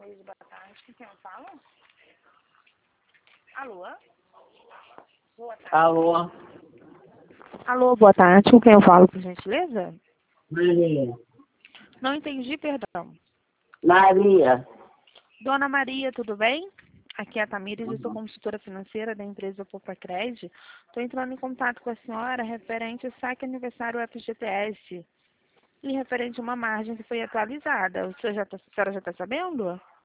Tamires, boa tarde. Com quem eu falo? Alô? Boa tarde. Alô, Alô, boa tarde. Com quem eu falo, por gentileza? Maria. Não entendi, perdão. Maria. Dona Maria, tudo bem? Aqui é a Tamires, eu sou consultora financeira da empresa Popacred. Estou entrando em contato com a senhora referente ao saque aniversário FGTS e referente a uma margem que foi atualizada. A senhora já está sabendo?